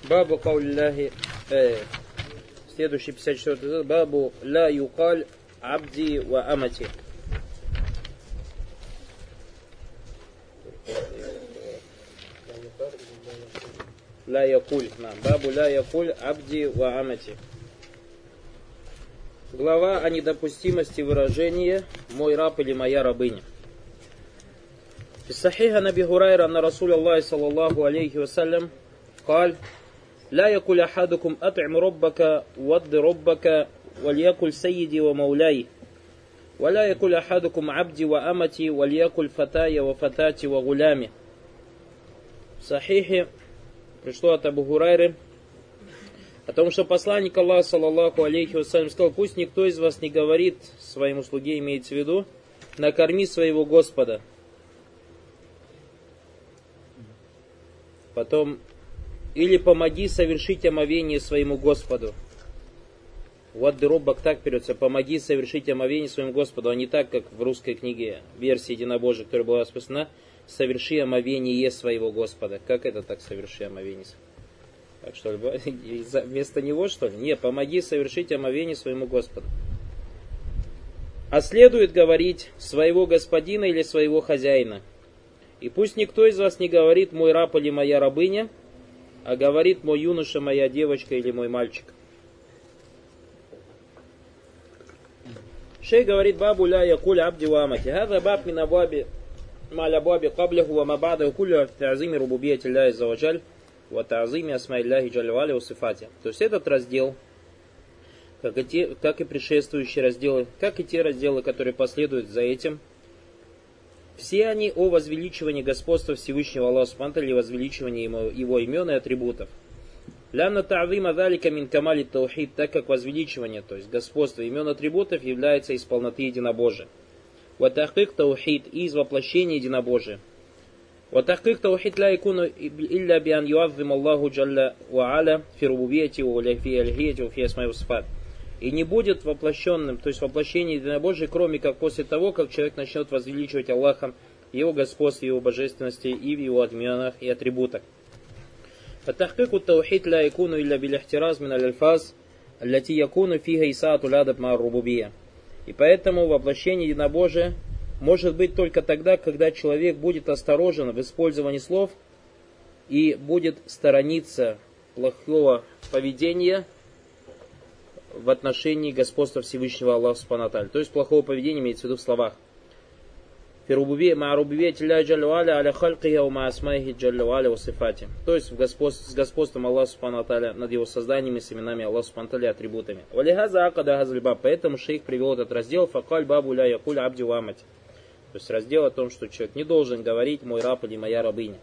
Бабу каулляхи, следующий 54-й, бабу ла юкаль абди ва амати. Ла якуль, бабу ла якуль абди ва амати. Глава о недопустимости выражения «мой раб» или «моя рабыня». Из сахиха Наби Хурайра анна Расуль Аллахи саллаллаху алейхи вассалям قال لا يقول أحدكم أطعم ربك وض ربك وليقل سيدي ومولاي ولا يقول أحدكم عبدي وأمتي وليقل فتاي وفتاتي وغلامي. В сахихе пришло от Абу Хурайры о том, что посланник Аллаха саллаллаху алейхи вассалям сказал: пусть никто из вас не говорит своему слуге, имеется в виду, накорми своего Господа. Потом, или помоги совершить омовение своему Господу. Вот дробак так переводится: помоги совершить омовение своему Господу, а не так, как в русской книге версии единобожия, которая была расписана: соверши омовение своего Господа. Как это так, соверши омовение? Так что ли, вместо него, что ли? Не, помоги совершить омовение своему Господу. А следует говорить своего господина или своего хозяина. И пусть никто из вас не говорит «мой раб» или «моя рабыня», а говорит «мой юноша», «моя девочка» или «мой мальчик». Шейх говорит: бабу ля якуль абди ва амати. Хаза баб мин абаби маля баби каблиху ва мабадаху кулля в та'зиме рубубияти Аллахи аззаваджаль ва та'зиме асма Аллахи джалля ва аля ва сифати. То есть этот раздел, как и предшествующие разделы, как и те разделы, которые последуют за этим, все они о возвеличивании господства Всевышнего Аллаха субхану ва тааля и возвеличивании его имен и атрибутов. Лянна та'зима залика мин камали таухид, так как возвеличивание, то есть господство имен и атрибутов, является из полноты единобожия. Ва тахкик таухид, и из воплощения единобожия. Ва тахкик таухид ла якуну илля биан юаззим Аллаху джалля ва аля фи рубубияти ва фи алихияти ва фи асмаи ва сифат. И не будет воплощенным, то есть воплощение единобожия, кроме как после того, как человек начнет возвеличивать Аллаха, его господство, его божественности и в его именах и атрибутах. فتحقيق التوحيد لا يكون إلا بالاحتراز من الألفاظ التي يكون فيها إساءة الأدب مع الربوبية. И поэтому воплощение единобожия может быть только тогда, когда человек будет осторожен в использовании слов и будет сторониться плохого поведения в отношении господства Всевышнего Аллаха субхану ва тааля. То есть плохого поведения имеется в виду в словах. То есть с господством Аллаха субхану ва тааля над его созданиями, с именами Аллаха субхану ва тааля, атрибутами. Поэтому шейх привел этот раздел факаль бабу ля якуль абди ва амати. То есть раздел о том, что человек не должен говорить «мой раб» или «моя рабыня».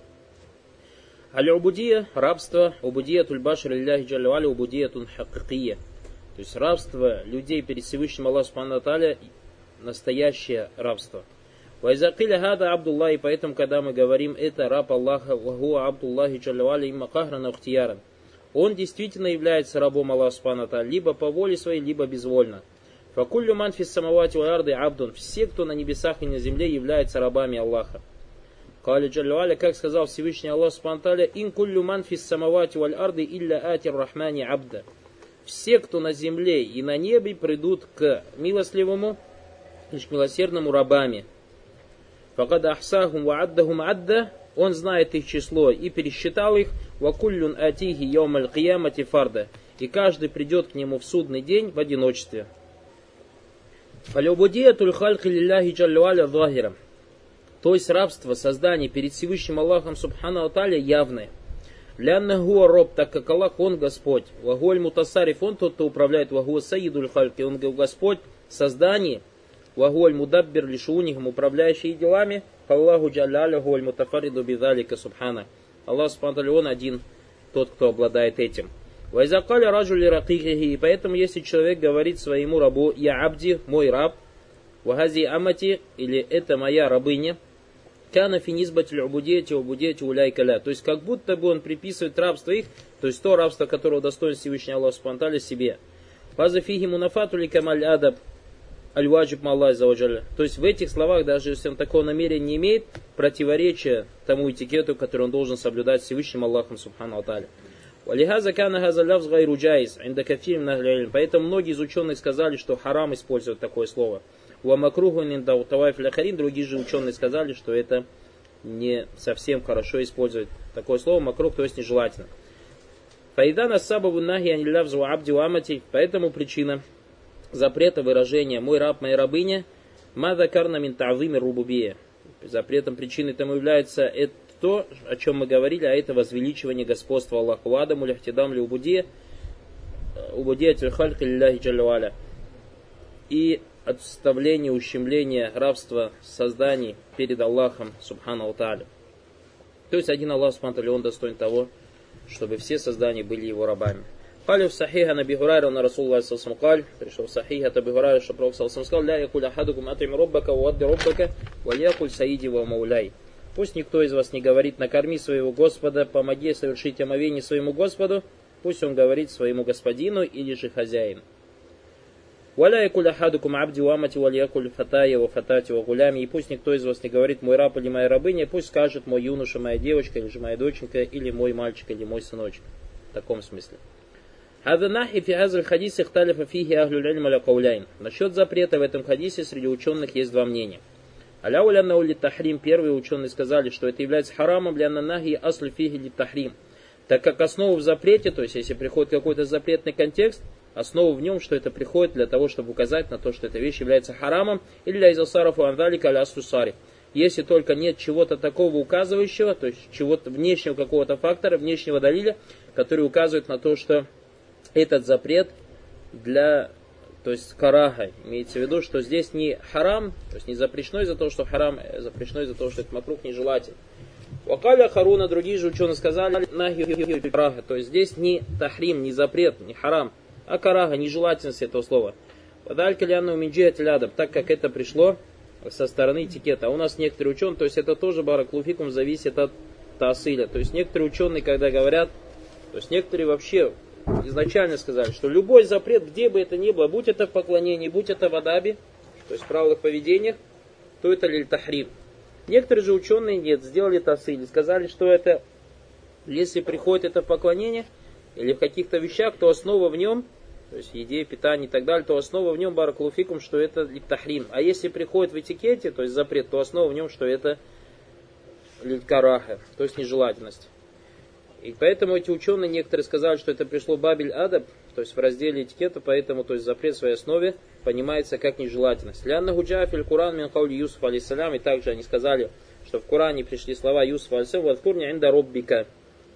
Аль-убудия, рабство, убудия тульбашр лилляхи джалля ва аля, убудия тун хаккия. То есть рабство людей перед Всевышним Аллахом субхану ва тааля настоящее рабство. Вайзакиля хада Абдуллах, и поэтому, когда мы говорим это раб Аллаха, вахуа Абдуллахи джалля ва аля имма кахрана ухтияран, он действительно является рабом Аллаха субхану ва тааля, либо по воле своей, либо безвольно. Факуллю ман фис самавати ва арды абдун, все, кто на небесах и на земле, являются рабами Аллаха. Кали джалля ва аля, как сказал Всевышний Аллах субхану ва тааля: ин куллю ман фис самавати валь арды илля атир рахмани абда. Все, кто на земле и на небе, придут к милостливому, лишь к милосердному рабами. Факад ахсахум ва аддахум адда, он знает их число и пересчитал их. Ва куллюн атихи йомаль киямати фарда, и каждый придет к нему в судный день в одиночестве. Аль-убудиятуль хальки лилляхи джалля ва аля захира, то есть рабство, создание перед Всевышним Аллахом субхану ва тааля явное. Лянна гуа роб, так как Аллах, он Господь. Вагуаль мутасариф, он тот, кто управляет. Вагуа саидуль хальки, он Господь в создании. Вагуаль мудаббир лишунихам, управляющий делами. Аллаху джалляля гуаль мутафариду бидалика субхана. Аллах субхану ва тааля, он один, тот, кто обладает этим. Вайзакаля раджули ракихихи, и поэтому, если человек говорит своему рабу: я абди, мой раб, вагази амати, или это моя рабыня, кана финизбатель убудети уляйкаля. То есть как будто бы он приписывает рабство их, то есть то рабство, которого достоин Всевышний Аллах субхану ва тааля, себе. Фазафихи мунафату ли камаль адаб аль-ваджиб маллах заваджаля. То есть в этих словах, даже если он такого намерения не имеет, противоречие тому этикету, который он должен соблюдать Всевышним Аллахом субхану ва тааля. Поэтому многие из ученых сказали, что харам использовать такое слово. Другие же ученые сказали, что это не совсем хорошо использовать такое слово макрух, то есть нежелательно. Поэтому причина запрета выражения «мой раб, моя рабыня» запретом причиной тому является это то, о чем мы говорили, а это возвеличивание господства Аллаха. Вадаму ляхтидам ли убудия тильхальхи лилляхи джалля. И отставление, ущемление рабства созданий перед Аллахом субхану ва тааля. То есть один Аллах субхану ва тааля, он достоин того, чтобы все создания были его рабами. Кали в сахиха наби Хурайра на Расулуллах саллаллаху алейхи ва саллям, пришел в сахиха таби Хурайра, что Пророк саллаллаху алейхи ва саллям сказал: ля якуль ахадукум ат'им роббака ва адди роббака ва якуль саиди ва мауляй. Пусть никто из вас не говорит: накорми своего Господа, помоги совершить омовение своему Господу, пусть он говорит своему господину или же хозяину. Валя якуль ахадукум абди ва амати ва якуль фатая ва фатати ва гулями. И пусть никто из вас не говорит: мой раб или моя рабыня, пусть скажет мой юноша, моя девочка, или же моя доченька, или мой мальчик, или мой сыночек. В таком смысле. Насчет запрета в этом хадисе среди ученых есть два мнения. Первые ученые сказали, что это является харамом для нахи асль фиги ли тахрим. Так как основа в запрете, то есть если приходит какой-то запретный контекст, основа в нем, что это приходит для того, чтобы указать на то, что эта вещь является харамом, или для изасарафу андалика аля сусари. Если только нет чего-то такого указывающего, то есть чего-то внешнего какого-то фактора, внешнего далиля, который указывает на то, что этот запрет для, то есть караха, имеется в виду, что здесь не харам, то есть не запрещено из-за того, что харам, запрещено из-за того, что это макрух нежелателен. Вакаля харуна, другие же ученые сказали, караха, то есть здесь не тахрим, не запрет, не харам, а караха, нежелательность этого слова. Так как это пришло со стороны этикета. А у нас некоторые ученые, то есть это тоже бараклуфикум зависит от таасиля. То есть некоторые ученые, когда говорят, то есть некоторые вообще изначально сказали, что любой запрет, где бы это ни было, будь это в поклонении, будь это в адаби, то есть в правилах поведения, то это лиль тахрим. Некоторые же ученые нет, сделали таасиль, сказали, что это, если приходит это в поклонение или в каких-то вещах, то основа в нем, то есть еде, питание и так далее, то основа в нем бараклуфикум, что это лиль тахрим. А если приходит в этикете, то есть запрет, то основа в нем, что это лиль караха, то есть нежелательность. И поэтому эти ученые, некоторые сказали, что это пришло бабель адаб, то есть в разделе этикета, поэтому то есть запрет в своей основе понимается как нежелательность. Лянна гуджафиль Куран мин каули Юсуф алейсалям, и также они сказали, что в Коране пришли слова Юсуфа алейсалям: вадкурни инда роббика,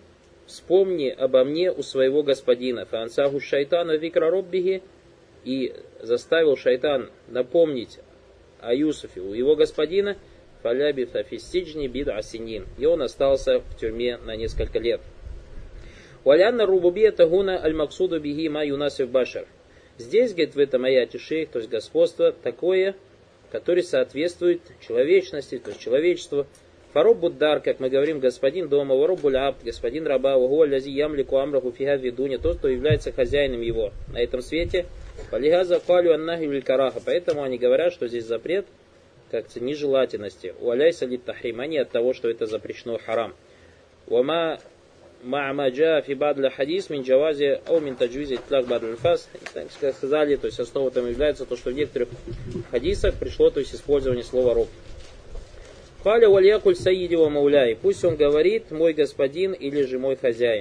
вспомни обо мне у своего господина. Фаансаху шайтана викра роббихи, и заставил шайтан напомнить о Юсуфе у его господина. Фаляби фафистиджни бид асинин, и он остался в тюрьме на несколько лет. Валянна рубубия тагуна аль-максуду биги ма юнасив башар. Здесь, говорит, в этом аяте шейх, то есть господство такое, которое соответствует человечности, то есть человечеству. Фароб буддар, как мы говорим, господин дома, вароб буляб, господин раба, угу лязи ямлику амраху фига видуня, тот, кто является хозяином его на этом свете. Фалихаза калю аннахи караха. Поэтому они говорят, что здесь запрет как-то нежелательности. Уаляйса ли тахрим, а не от того, что это запрещено харам. Уама ма'маджа фи бадля хадис мин джавази ау мин таджвизи тлак бадль фас. Как сказали, то есть основа там является то, что в некоторых хадисах пришло, то есть использование слова роб. Халя валякуль саиди ва мауляй. Пусть он говорит мой господин или же мой хозяин.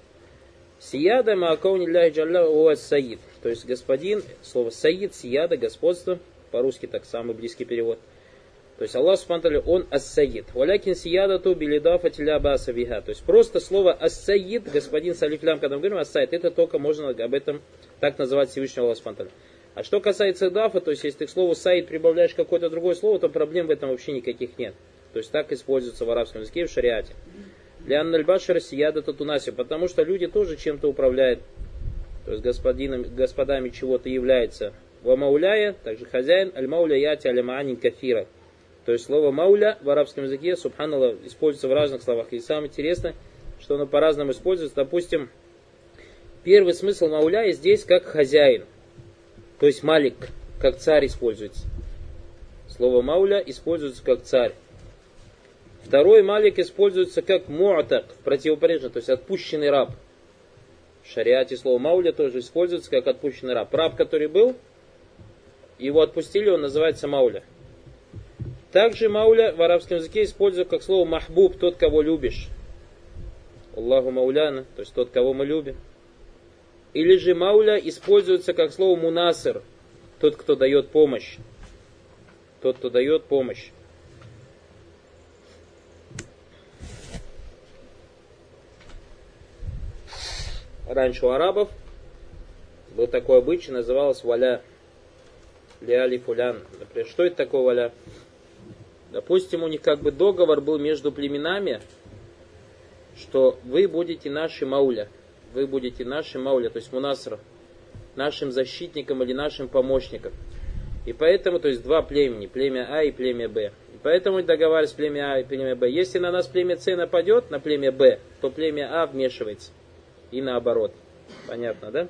Сияда маакауни ляхи джалля уа саид. То есть господин, слово саид, сияда, господство. По-русски так самый близкий перевод. То есть Аллах субхану ва тааля, он ас-саид. Валякин сиядату билидафа тиля баса биха. То есть просто слово ас-саид, господин с алифлям, когда мы говорим ас-саид, это только можно об этом так называть Всевышнего Аллаха субхану ва тааля. А что касается дафа, то есть если ты к слову саид прибавляешь какое-то другое слово, то проблем в этом вообще никаких нет. То есть так используется в арабском языке и в шариате. Для аннальбашара сиядату тунаси, потому что люди тоже чем-то управляют, то есть господами чего-то является. Ва мауляя, также хозяин, аль-мауля яти аль-маанин кафира. То есть слово мауля в арабском языке, субханаллах, используется в разных словах. И самое интересное, что оно по-разному используется. Допустим, первый смысл мауля здесь как хозяин. То есть малик, как царь используется. Слово мауля используется как царь. Второй малик используется как му'так, противоположно, то есть отпущенный раб. В шариате слово мауля тоже используется как отпущенный раб. Раб, который был, его отпустили, он называется мауля. Также мауля в арабском языке используется как слово махбуб, тот, кого любишь. Аллаху мауляна, то есть тот, кого мы любим. Или же мауля используется как слово мунасир, тот, кто дает помощь. Тот, кто дает помощь. Раньше у арабов был такой обычай, называлось валя. Ляли фулян. Например, что это такое валя? Допустим, у них как бы договор был между племенами, что вы будете наши мауля. Вы будете нашим мауля, то есть мунасра, нашим защитником или нашим помощником. И поэтому, то есть два племени, племя А и племя Б. И поэтому договаривались племя А и племя Б. Если на нас племя С нападет, на племя Б, то племя А вмешивается. И наоборот. Понятно, да?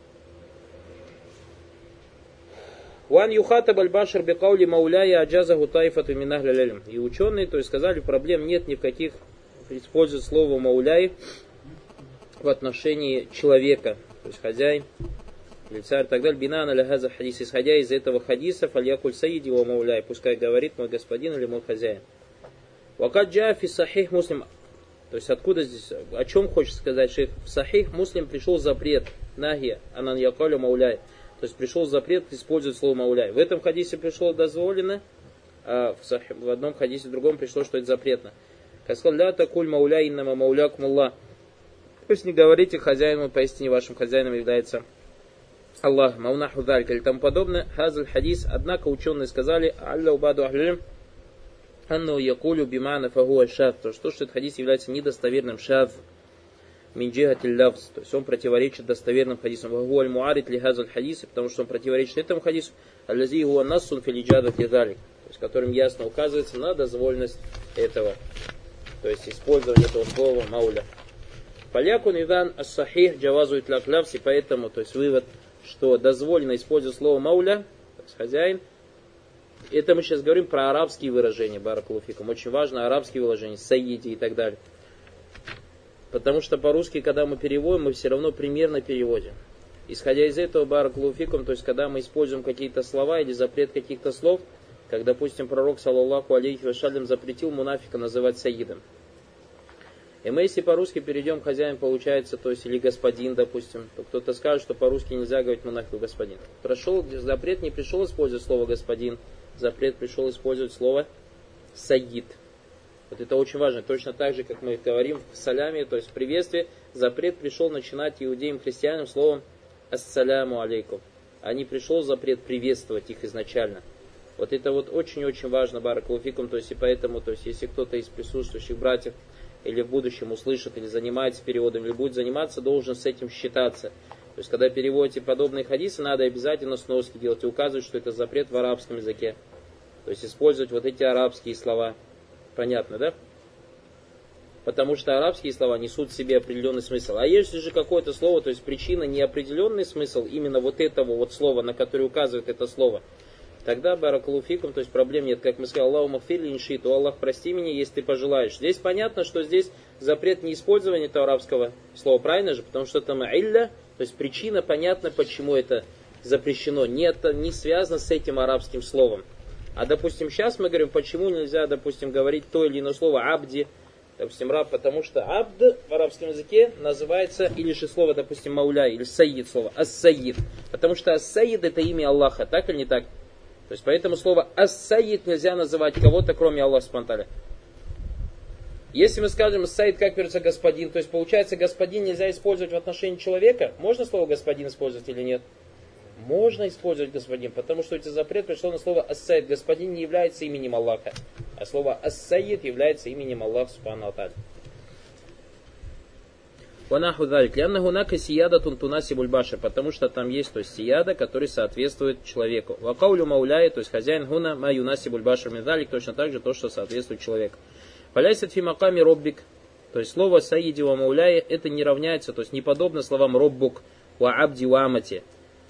Ван юхатаб аль-башар бикаули мауляя аджазаху тайфату мин ахли аль-илм. И ученые, то есть сказали, проблем нет ни в каких, используют слово мауляй в отношении человека, то есть хозяин, или царь и так далее. Бинан аля-хаза хадис, исходя из этого хадиса, фальякуль саиди ва мауляй, пускай говорит мой господин или мой хозяин. Вакад джа фи сахих муслим. То есть откуда здесь, о чем хочет сказать шейх? В сахих муслим пришел запрет, нахия, анан якаля мауляй. То есть пришел запрет использовать слово мауляй. В этом хадисе пришло дозволено, а в одном хадисе в другом пришло, что это запретно. Как сказал, ля такуль мауляй иннама мауляк мулла. То есть не говорите хозяину, поистине вашим хозяином является Аллах, маунаху далька или тому подобное. Хазаль хадис, однако ученые сказали, алля убаду ахлюлим, анну якулю бимана фагуа шад. То, что этот хадис является недостоверным шад. Минджихатиль лавз, то есть он противоречит достоверным хадисам. Вагуаль муарит ли хазаль хадисы, потому что он противоречит этому хадису, аллази гуа нассун филиджадат лидалик, то есть которым ясно указывается на дозволенность этого, то есть использование этого слова мауля. Полякун идан ас-сахих джавазу итляк лавз, и поэтому, то есть вывод, что дозволено использовать слово мауля, то есть хозяин. Это мы сейчас говорим про арабские выражения, баракулуфикум. Очень важно арабские выражения, саиди и так далее. Потому что по-русски, когда мы переводим, мы все равно примерно переводим. Исходя из этого, баракулуфикум, то есть когда мы используем какие-то слова или запрет каких-то слов, как, допустим, пророк, саллаллаху алейхи вассалям, запретил мунафика называть саидом. И мы, если по-русски перейдем, хозяин получается, то есть, или господин, допустим, то кто-то скажет, что по-русски нельзя говорить мунафику господин. Прошел, запрет не пришел использовать слово господин, запрет пришел использовать слово саид. Вот это очень важно. Точно так же, как мы говорим в саляме, то есть в приветствии, запрет пришел начинать иудеям, христианам словом ассаляму алейкум. А не пришел запрет приветствовать их изначально. Вот это вот очень-очень важно, баракулуфикум. То есть и поэтому, то есть если кто-то из присутствующих братьев или в будущем услышит, или занимается переводом, или будет заниматься, должен с этим считаться. То есть когда переводите подобные хадисы, надо обязательно сноски делать и указывать, что это запрет в арабском языке. То есть использовать вот эти арабские слова. Понятно, да? Потому что арабские слова несут в себе определенный смысл. А если же какое-то слово, то есть причина неопределенный смысл именно вот этого вот слова, на которое указывает это слово, тогда баракалуфикум, то есть проблем нет. Как мы сказали, Аллаху магфирли иншит, о Аллах, прости меня, если ты пожелаешь. Здесь понятно, что здесь запрет не использования этого арабского слова, правильно же? Потому что там илля, то есть причина, понятно, почему это запрещено. Нет, не связано с этим арабским словом. А, допустим, сейчас мы говорим, почему нельзя, допустим, говорить то или иное слово абди, допустим, раб, потому что абд в арабском языке называется, или же слово, допустим, мауля, или саид слово, ас-саид. Потому что ас-саид это имя Аллаха, так или не так? То есть, поэтому слово ас-саид нельзя называть кого-то, кроме Аллаха спонтанно. Если мы скажем ас-саид, как переводится господин, то есть, получается, господин нельзя использовать в отношении человека, можно слово господин использовать или нет? Можно использовать господин, потому что эти запрет пришло на слово ас-саид. Господин не является именем Аллаха, а слово ас-саид является именем Аллаха субхану ва тааля. Ванаху далик. Лянна гунака сияда тунтунасибуль башар, потому что там есть, то есть сияда, который соответствует человеку. Вакаулю мауляй, то есть хозяин гуна ма юнасибуль башар медалик, точно так же то, что соответствует человеку. Фаляйсат фи маками роббик, то есть слово саиди ва мауляй, это не равняется, то есть не подобно словам роббук ва абди ва амати.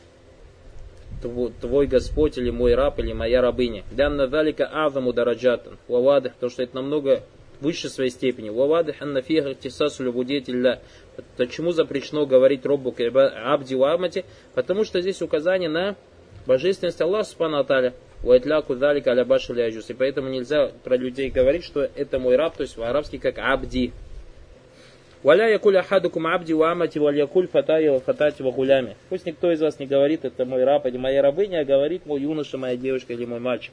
Твой Господь, или мой раб, или моя рабыня. Лянна далика азаму дараджатан. Вавадых, потому что это намного выше своей степени. Вавадых анна фиха тисасу любудетилля. Почему запрещено говорить роббу абди ва амати? Потому что здесь указание на божественность Аллаха субхану ва тааля. Уайтляку далика аля баши ляджус. И поэтому нельзя про людей говорить, что это мой раб, то есть по-арабски как абди. Валя якуль ахадукум абди ва амати валь якуль фатая ва фатати ва гулями. Пусть никто из вас не говорит, это мой раб или моя рабыня, а говорит мой юноша, моя девушка или мой мальчик.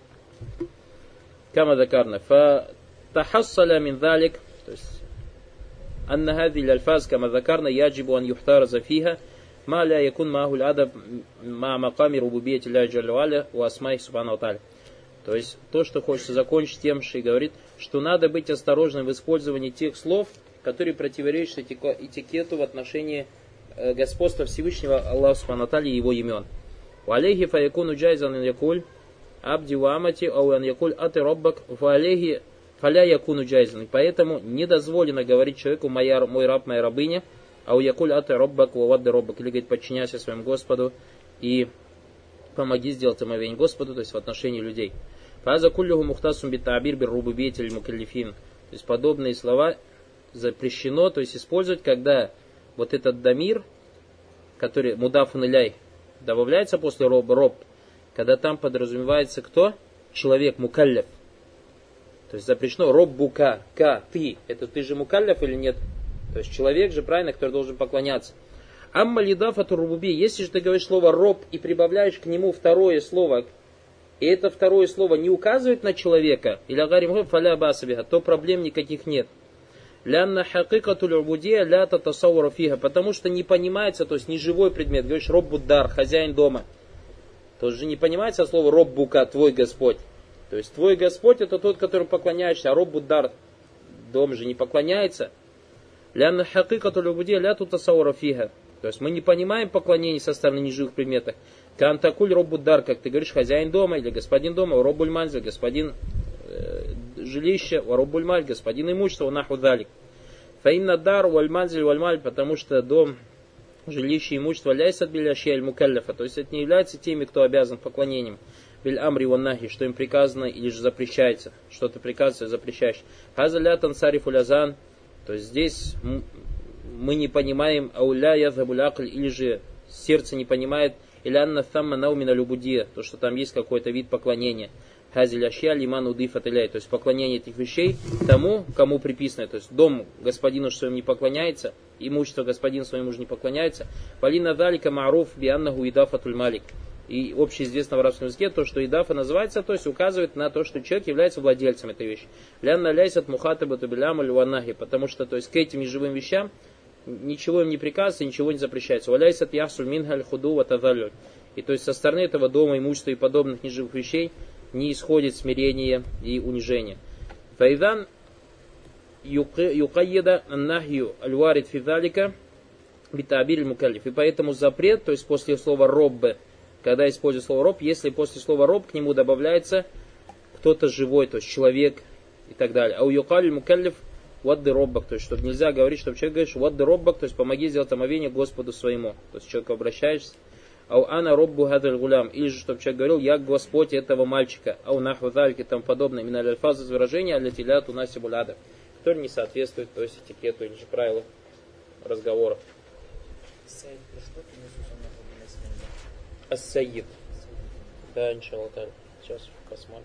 Кама закарна. Фатахассаля мин далик. То есть أن هذه الألفاظ كما ذكرنا يجب أن يحترز فيها ما لا يكون معه الأدب مع مقام ربوبية الله جل وعلا وأسمائه سبحانه وتعالى. То есть то, что хочется закончить тем, что и говорит, что надо быть осторожным в использовании тех слов, которые противоречат этикету в отношении господства Всевышнего Аллаха субхану ва тааля и его имен. وعليه فيكون جائزا أن يقول عبدي وأمتي أو أن يقول أتي ربك وعليه фаля якуну джайзан. Поэтому не дозволено говорить человеку мой раб, моя рабыня, а у якуль аты роббак, у вадды роббак, или говорит, подчиняйся своему Господу и помоги сделать омовение Господу, то есть в отношении людей. Фаза куллюху мухтасум битабир бир рубубиетель мукаллифин. То есть подобные слова запрещено, то есть использовать, когда вот этот дамир, который мудафун иляй, добавляется после роб, когда там подразумевается кто? Человек, мукаллиф. То есть запрещено роббука, ты. Это ты же мукалляф или нет? То есть человек же, правильно, который должен поклоняться. Амма лидафату рубуби. Если же ты говоришь слово роб и прибавляешь к нему второе слово, и это второе слово не указывает на человека, или агарим фаля басабиха, то проблем никаких нет. Лянна хакикату рубудия ля татасаура фиха. Потому что не понимается, то есть не живой предмет. Говоришь роббудар, хозяин дома. То же не понимается слово роббука, твой Господь. То есть твой Господь это тот, которому поклоняешься, а роббудар, дом же не поклоняется. Лянна хакикату рубудия ля татасаура фиха. То есть мы не понимаем поклонение со стороны неживых предметов. Кантакуль роббудар, как ты говоришь, хозяин дома или господин дома, роббуль манзиль, господин жилища, роббуль маль, господин имущества, наху далик. Фаинна дар валь манзиль валь маль, потому что дом, жилище, имущество ляйсат билящи аль мукалляфа, то есть это не является теми, кто обязан поклонением. Биль амри ван нахи, что им приказано или же запрещается, что-то приказывается, запрещаешь. Хаза ля тансарифу лязан, то есть здесь мы не понимаем ауля язхабуль акль, или же сердце не понимает, или анна тамма наумина любудия, то что там есть какой-то вид поклонения. Хазиль ашья лиман удифат иляй, то есть поклонение этих вещей тому, кому приписано. То есть дом господину своему не поклоняется, имущество господину своему же не поклоняется. Валина далика маруф бианнаху идафатуль малик. И общеизвестно в арабском языке то, что идафа называется, то есть указывает на то, что человек является владельцем этой вещи. Лянна ляйсат мухатабату билям аль ванахи, потому что то есть к этим неживым вещам ничего им не приказывается, ничего не запрещается. Валяйсат ясуль мингаль худу ватадалюль. И то есть со стороны этого дома, имущества и подобных неживых вещей не исходит смирение и унижение. Файдан юкайеда нахью аль-варид фидалика битабир мукаллиф. И поэтому запрет, то есть после слова роббе, когда используют слово роб, если после слова роб к нему добавляется кто-то живой, то есть человек и так далее. А у юкаль мукаллиф вадды роббак, то есть чтобы нельзя говорить, чтобы человек говорит вадды роббак, то есть помоги сделать омовение Господу своему. То есть человек обращаешься. Ау ана роббу гадаль гулям, или же чтобы человек говорил, я Господь этого мальчика, ау наху дальки и тому подобное, именно альфаз из выражения алятилят у наси буляда, который не соответствует, то есть этикету или же правилу разговора. Ас-Сайид. Да, иншаллах. Сейчас посмотрим.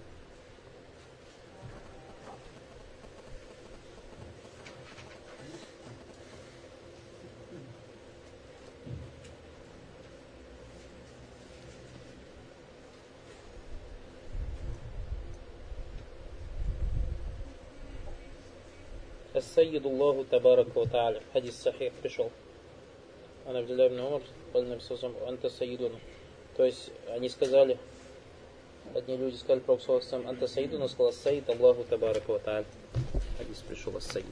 Ас-Сайид Аллаху табарака ва тааля. Хадис сахих пришел. Ан Абдуллах ибн Умар, анта сайидуна. То есть они сказали, одни люди сказали про Пророка анта сайидуна, сказал Ас-Сайид Аллаху табарака ва тааля. Хадис пришел Ас-Сайид.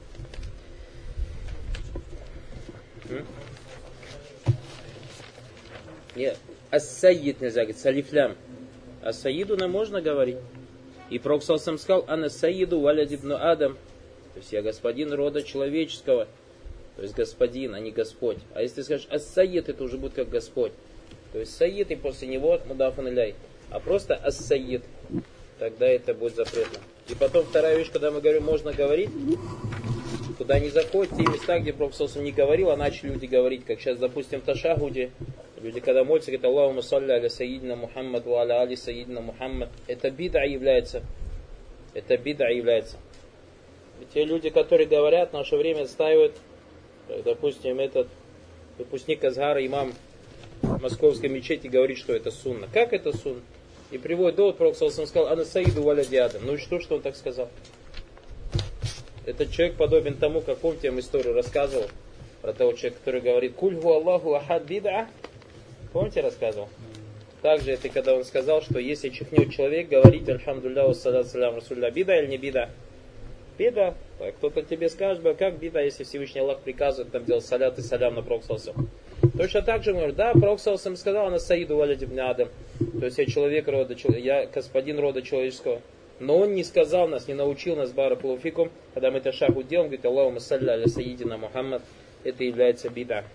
Нет, Ас-Сайид нельзя говорить, салифлям. Ас-Сайидуна можно говорить. И Пророк сказал, ана сайиду валяд ибн Адам. То есть я господин рода человеческого. То есть господин, а не Господь. А если ты скажешь ас-сайид, это уже будет как Господь. То есть сайид и после него мудафан иляй. А просто ас-сайид. Тогда это будет запретно. И потом вторая вещь, когда мы говорим, можно говорить. Туда не заходят, те места, где Пророк не говорил, а начали люди говорить, как сейчас, допустим, в Ташахуде, люди, когда молятся, говорят: Аллахумма салли аля саидина Мухаммад ва аля али саидина Мухаммад. Это бид'a является. Это бид'a является. И те люди, которые говорят, в наше время отстаивают, как, допустим, этот выпускник Азгара, имам Московской мечети, говорит, что это сунна. Как это сунна? И приводит довод, Пророк сказал: Ана саиду валяди Адам. Ну и что он так сказал? Этот человек подобен тому, как, помните, я вам историю рассказывал про того человека, который говорит: Кульгу Аллаху ахад бид'a. Помните, рассказывал? Также это когда он сказал, что если чихнет человек, говорить альхамдулилля вассалату салям расулля, бида или не бида? Бида. Кто-то тебе скажет: как бида, если Всевышний Аллах приказывает там делать салят и салям на Пророка. Точно так же мы говорим: да, Пророк сказал: на саиду валяд ибн Адам. То есть я человек рода, я господин рода человеческого. Но он не сказал нас, не научил нас баракулуфикум, когда мы ташахуд делаем, говорит: Аллахумма салли аля саидина Мухаммад. Это является бида.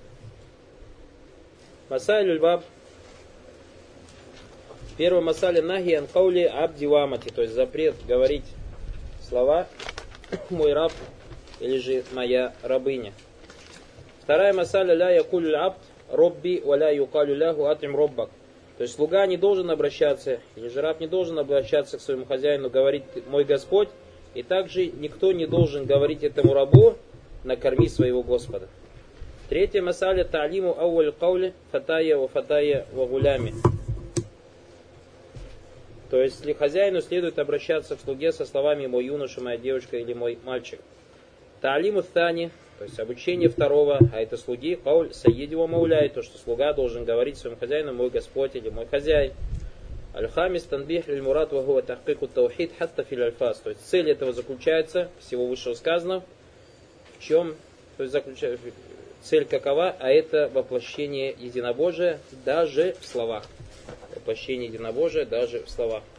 Масайль аль-баб. Первый масаля нахи ан каули абди вамати, то есть запрет говорить слова мой раб или же моя рабыня. Вторая масаля ля якулю абд робби валя юкалю ляху атим роббак. То есть слуга не должен обращаться, или же раб не должен обращаться к своему хозяину, говорить мой Господь, и также никто не должен говорить этому рабу накорми своего Господа. Третья масаля та'лиму ауаль каули фатая ва гулями. То есть хозяину следует обращаться к слуге со словами мой юноша, моя девушка или мой мальчик. Та'лиму тани, то есть обучение второго, а это слуги, кауль саиди ва мауляй, то, что слуга должен говорить своему хозяину мой Господь или мой хозяин. Аль-хамис танбих лиль-мурад ва хуа тахкику таухид хатта фил альфаз. То есть цель этого заключается, всего высшего сказанного, в чем, то есть цель какова, а это воплощение единобожия даже в словах. Воплощение единобожия даже в словах.